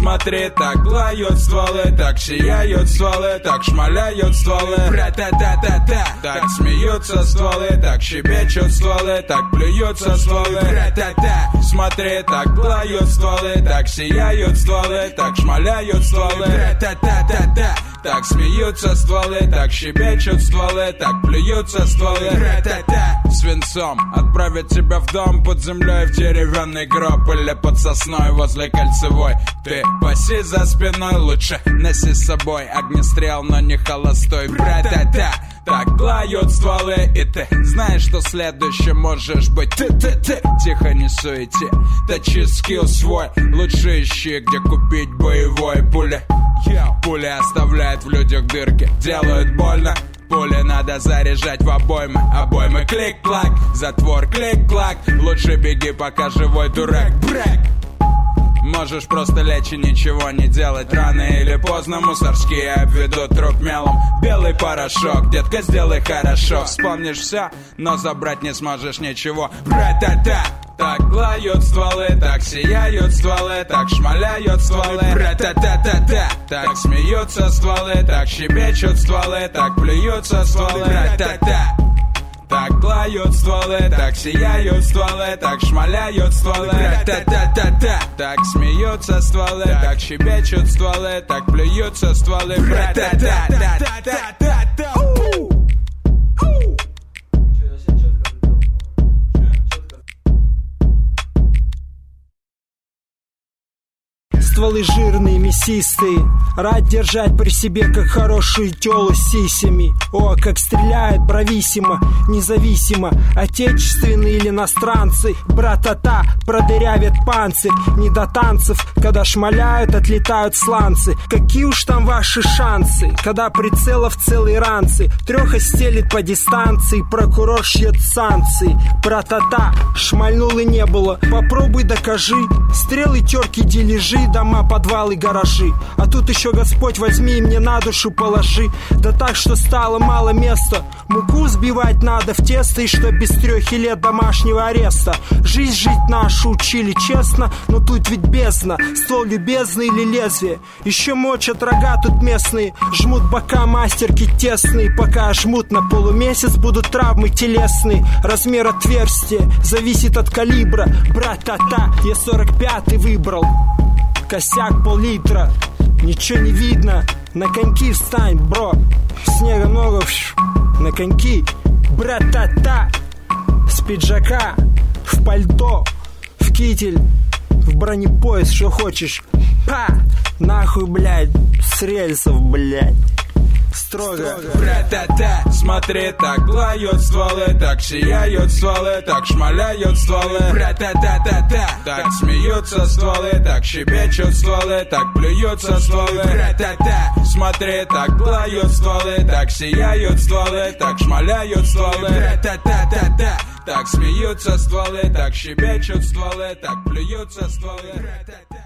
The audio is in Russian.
смотри, так лают стволы, так сияют стволы, так шмаляют стволы. Ра-та-та-та-та. Так смеются стволы, так щебечут стволы, так плюются стволы. Ра-та-та. Смотри, так лают стволы, так сияют стволы, так шмаляют стволы. Ра-та-та-та-та. Так смеются стволы, так щебечут стволы, так плюются стволы. Ра-та-та. Свинцом отправят тебя в дом под землей, в деревянный гроб или под сосной возле Кольцевой. Ты паси за спиной, лучше носи с собой огнестрел, но не холостой. Ра-та-та. Так лают стволы, и ты знаешь, что следующим можешь быть ты. Тихо, не суети, точи скилл свой, лучше ищи, где купить боевой. Пули оставляют в людях дырки, делают больно. Пули надо заряжать в обоймы. Обоймы клик-клак, затвор клик-клак. Лучше беги, пока живой, дурак. Брэк. Можешь просто лечь и ничего не делать. Рано или поздно мусорские обведут труп мелом. Белый порошок, детка, сделай хорошо. Вспомнишь все, но забрать не сможешь ничего. Ра-та-та. Так лают стволы, так сияют стволы, так шмаляют стволы. Ра-та-та-та-та. Так смеются стволы, так щебечут стволы, так плюются стволы. Ра-та-та. Так лают стволы, так сияют стволы, так шмаляют стволы. Ра-та-та-та-та. Так смеются стволы, так щебечут стволы, так плюются стволы. Ра-та-та-та-та-та-та. Стволы жирные, мясистые, рад держать при себе, как хорошую тёлу с сисями. О, как стреляют брависсимо, независимо, отечественные или иностранцы. Братата продырявят панцирь, не до танцев, когда шмаляют, отлетают сланцы. Какие уж там ваши шансы, когда прицелов целые ранцы. Трёха стелит по дистанции, прокурор шьет санкции. Братата, шмальнул и не было, попробуй докажи. Стрелы, терки, дележи, дома, подвалы, гаражи. А тут еще Господь возьми и мне на душу положи. Да так, что стало мало места. Муку сбивать надо в тесто, и что без 3 лет домашнего ареста. Жизнь жить нашу учили честно, но тут ведь бездна. Ствол любезный или лезвие. Еще мочат рога тут местные, жмут бока мастерки тесные. Пока жмут на полумесяц, будут травмы телесные. Размер отверстия зависит от калибра. Братата, я 45-й выбрал. Косяк пол-литра, ничего не видно. На коньки встань, бро. Снега много, на коньки. Братата, с пиджака, в пальто, в китель, в бронепояс, что хочешь. Па, нахуй, блядь, с рельсов, блядь. Строго. Ра-та-та. Смотри, так лают стволы, так сияют стволы, так шмаляют стволы. Ра-та-та-та-та. Так смеются стволы, так щебечут стволы, так плюются стволы. Ра-та-та. Смотри, так лают стволы, так сияют стволы, так шмаляют стволы. Ра-та-та-та-та. Так смеются стволы, так щебечут стволы, так плюются стволы. Ра-та-та.